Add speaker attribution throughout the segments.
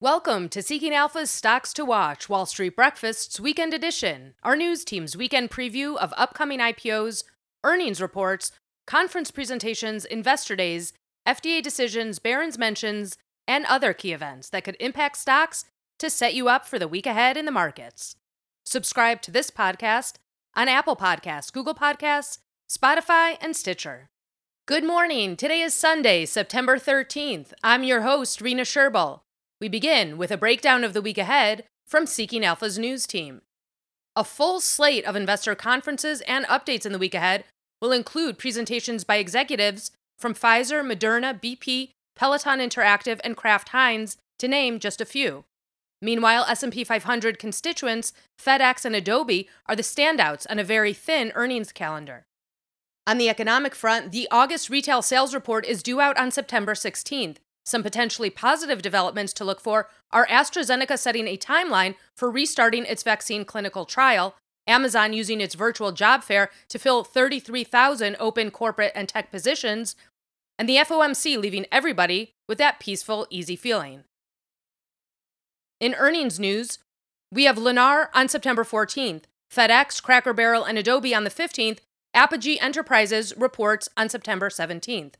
Speaker 1: Welcome to Seeking Alpha's Stocks to Watch, Wall Street Breakfast's Weekend Edition, our news team's weekend preview of upcoming IPOs, earnings reports, conference presentations, investor days, FDA decisions, Barron's mentions, and other key events that could impact stocks to set you up for the week ahead in the markets. Subscribe to this podcast on Apple Podcasts, Google Podcasts, Spotify, and Stitcher. Good morning. Today is Sunday, September 13th. I'm your host, Rena Sherbel. We begin with a breakdown of the week ahead from Seeking Alpha's news team. A full slate of investor conferences and updates in the week ahead will include presentations by executives from Pfizer, Moderna, BP, Peloton Interactive, and Kraft Heinz, to name just a few. Meanwhile, S&P 500 constituents, FedEx and Adobe, are the standouts on a very thin earnings calendar. On the economic front, the August retail sales report is due out on September 16th. Some potentially positive developments to look for are AstraZeneca setting a timeline for restarting its vaccine clinical trial, Amazon using its virtual job fair to fill 33,000 open corporate and tech positions, and the FOMC leaving everybody with that peaceful, easy feeling. In earnings news, we have Lennar on September 14th, FedEx, Cracker Barrel, and Adobe on the 15th, Apogee Enterprises reports on September 17th.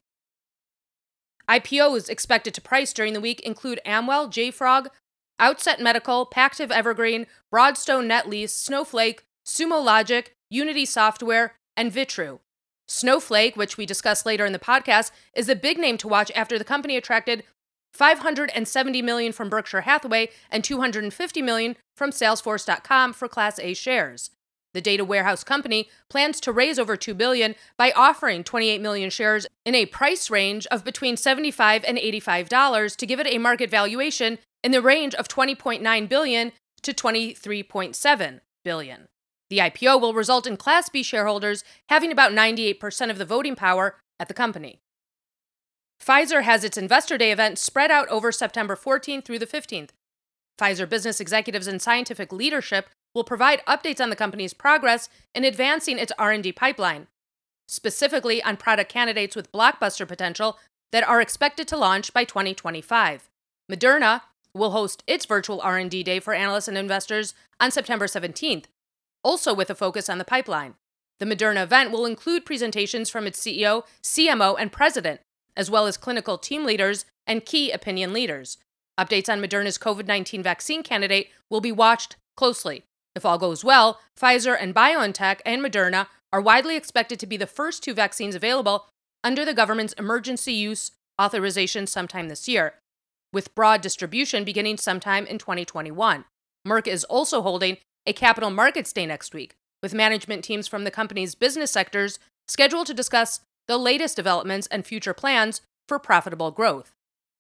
Speaker 1: IPOs expected to price during the week include Amwell, JFrog, Outset Medical, Pactiv Evergreen, Broadstone Net Lease, Snowflake, Sumo Logic, Unity Software, and Vitru. Snowflake, which we discuss later in the podcast, is a big name to watch after the company attracted $570 million from Berkshire Hathaway and $250 million from Salesforce.com for Class A shares. The data warehouse company plans to raise over $2 billion by offering 28 million shares in a price range of between $75 and $85 to give it a market valuation in the range of $20.9 billion to $23.7 billion. The IPO will result in Class B shareholders having about 98% of the voting power at the company. Pfizer has its Investor Day event spread out over September 14th through the 15th. Pfizer business executives and scientific leadership will provide updates on the company's progress in advancing its R&D pipeline, specifically on product candidates with blockbuster potential that are expected to launch by 2025. Moderna will host its virtual R&D day for analysts and investors on September 17th, also with a focus on the pipeline. The Moderna event will include presentations from its CEO, CMO, and president, as well as clinical team leaders and key opinion leaders. Updates on Moderna's COVID-19 vaccine candidate will be watched closely. If all goes well, Pfizer and BioNTech and Moderna are widely expected to be the first two vaccines available under the government's emergency use authorization sometime this year, with broad distribution beginning sometime in 2021. Merck is also holding a capital markets day next week, with management teams from the company's business sectors scheduled to discuss the latest developments and future plans for profitable growth.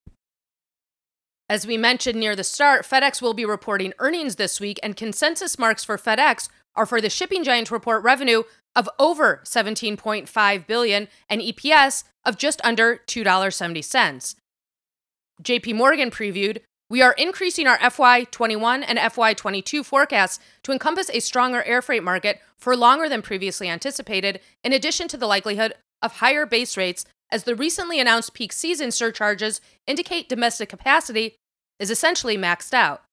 Speaker 1: As we mentioned near the start, FedEx will be reporting earnings this week, and consensus marks for FedEx are for the shipping giant to report revenue of over $17.5 billion and EPS of just under $2.70. JP Morgan previewed, "We are increasing our FY21 and FY22 forecasts to encompass a stronger air freight market for longer than previously anticipated, in addition to the likelihood of higher base rates as the recently announced peak season surcharges indicate domestic capacity is essentially maxed out."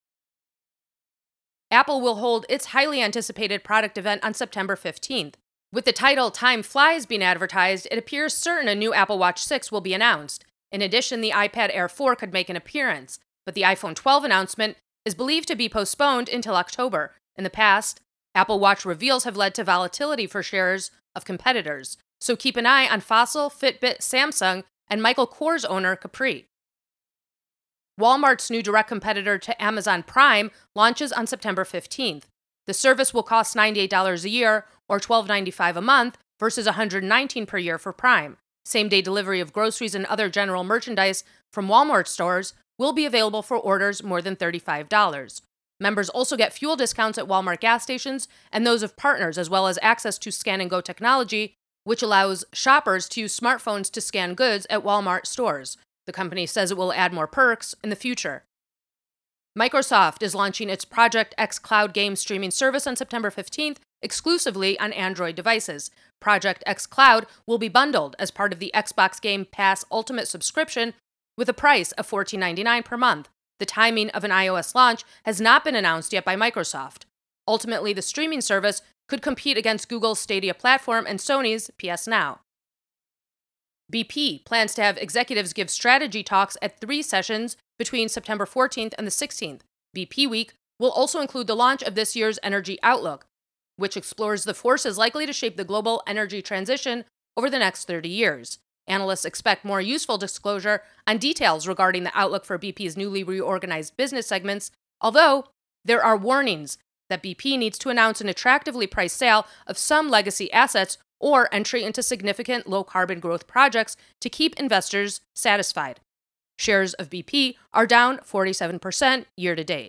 Speaker 1: Apple will hold its highly anticipated product event on September 15th. With the title Time Flies being advertised, it appears certain a new Apple Watch 6 will be announced. In addition, the iPad Air 4 could make an appearance, but the iPhone 12 announcement is believed to be postponed until October. In the past, Apple Watch reveals have led to volatility for shares of competitors, so keep an eye on Fossil, Fitbit, Samsung, and Michael Kors owner Capri. Walmart's new direct competitor to Amazon Prime launches on September 15th. The service will cost $98 a year or $12.95 a month versus $119 per year for Prime. Same-day delivery of groceries and other general merchandise from Walmart stores will be available for orders more than $35. Members also get fuel discounts at Walmart gas stations and those of partners, as well as access to Scan and Go technology, which allows shoppers to use smartphones to scan goods at Walmart stores. The company says it will add more perks in the future. Microsoft is launching its Project X cloud game streaming service on September 15th, exclusively on Android devices. Project X Cloud will be bundled as part of the Xbox Game Pass Ultimate subscription with a price of $14.99 per month. The timing of an iOS launch has not been announced yet by Microsoft. Ultimately, the streaming service could compete against Google's Stadia platform and Sony's PS Now. BP plans to have executives give strategy talks at 3 sessions between September 14th and the 16th. BP Week will also include the launch of this year's Energy Outlook, which explores the forces likely to shape the global energy transition over the next 30 years. Analysts expect more useful disclosure on details regarding the outlook for BP's newly reorganized business segments, although there are warnings that BP needs to announce an attractively priced sale of some legacy assets or entry into significant low-carbon growth projects to keep investors satisfied. Shares of BP are down 47% year-to-date.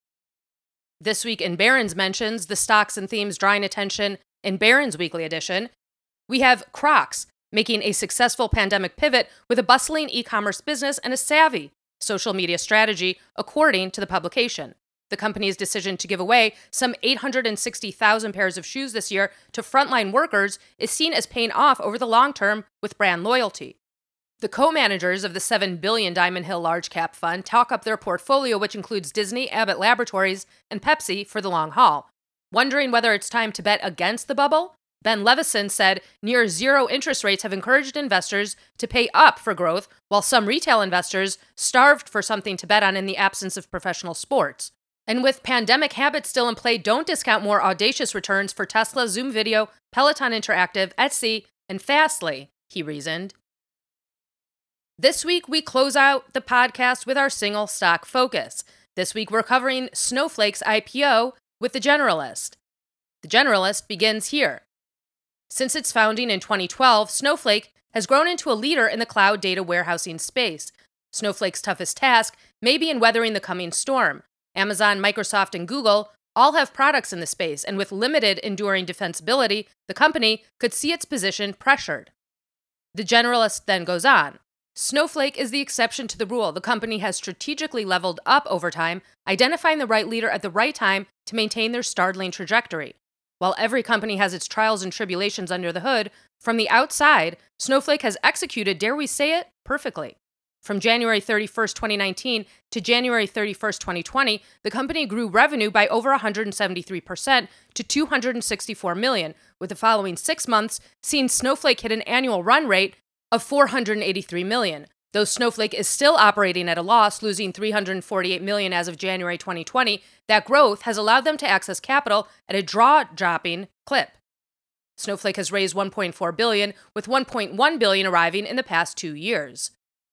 Speaker 1: This week in Barron's mentions, the stocks and themes drawing attention in Barron's weekly edition, we have Crocs making a successful pandemic pivot with a bustling e-commerce business and a savvy social media strategy, according to the publication. The company's decision to give away some 860,000 pairs of shoes this year to frontline workers is seen as paying off over the long term with brand loyalty. The co-managers of the $7 billion Diamond Hill Large Cap Fund talk up their portfolio, which includes Disney, Abbott Laboratories, and Pepsi, for the long haul. Wondering whether it's time to bet against the bubble? Ben Levison said near zero interest rates have encouraged investors to pay up for growth, while some retail investors starved for something to bet on in the absence of professional sports. And with pandemic habits still in play, don't discount more audacious returns for Tesla, Zoom Video, Peloton Interactive, Etsy, and Fastly, he reasoned. This week, we close out the podcast with our single stock focus. This week, we're covering Snowflake's IPO with The Generalist. The Generalist begins here. Since its founding in 2012, Snowflake has grown into a leader in the cloud data warehousing space. Snowflake's toughest task may be in weathering the coming storm. Amazon, Microsoft, and Google all have products in the space, and with limited enduring defensibility, the company could see its position pressured. The Generalist then goes on. Snowflake is the exception to the rule. The company has strategically leveled up over time, identifying the right leader at the right time to maintain their startling trajectory. While every company has its trials and tribulations under the hood, from the outside, Snowflake has executed, dare we say it, perfectly. From January 31st, 2019 to January 31st, 2020, the company grew revenue by over 173% to $264 million, with the following 6 months seeing Snowflake hit an annual run rate of $483 million. Though Snowflake is still operating at a loss, losing $348 million as of January 2020, that growth has allowed them to access capital at a jaw-dropping clip. Snowflake has raised $1.4 billion, with $1.1 billion arriving in the past 2 years.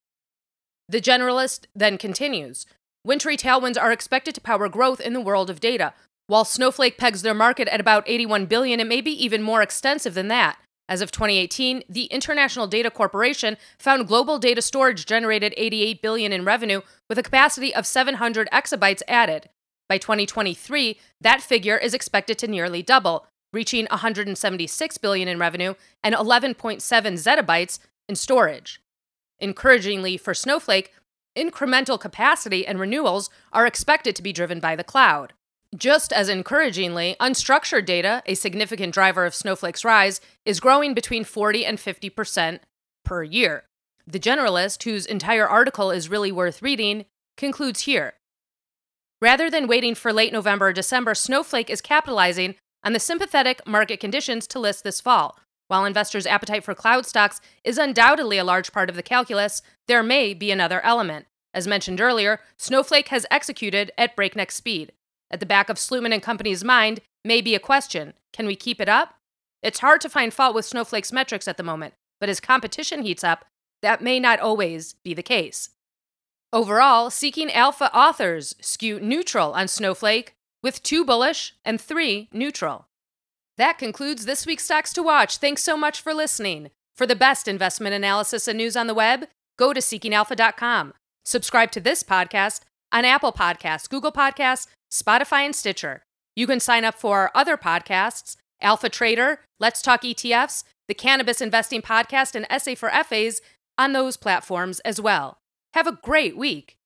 Speaker 1: The Generalist then continues. Wintry tailwinds are expected to power growth in the world of data. While Snowflake pegs their market at about $81 billion, it may be even more extensive than that. As of 2018, the International Data Corporation found global data storage generated $88 billion in revenue with a capacity of 700 exabytes added. By 2023, that figure is expected to nearly double, reaching $176 billion in revenue and 11.7 zettabytes in storage. Encouragingly for Snowflake, incremental capacity and renewals are expected to be driven by the cloud. Just as encouragingly, unstructured data, a significant driver of Snowflake's rise, is growing between 40 and 50% per year. The Generalist, whose entire article is really worth reading, concludes here. Rather than waiting for late November or December, Snowflake is capitalizing on the sympathetic market conditions to list this fall. While investors' appetite for cloud stocks is undoubtedly a large part of the calculus, there may be another element. As mentioned earlier, Snowflake has executed at breakneck speed. At the back of Slootman and Company's mind may be a question: can we keep it up? It's hard to find fault with Snowflake's metrics at the moment, but as competition heats up, that may not always be the case. Overall, Seeking Alpha authors skew neutral on Snowflake, with 2 bullish and 3 neutral. That concludes this week's Stocks to Watch. Thanks so much for listening. For the best investment analysis and news on the web, go to seekingalpha.com. Subscribe to this podcast on Apple Podcasts, Google Podcasts, Spotify, and Stitcher. You can sign up for our other podcasts, Alpha Trader, Let's Talk ETFs, the Cannabis Investing Podcast, and Essay for FAs on those platforms as well. Have a great week.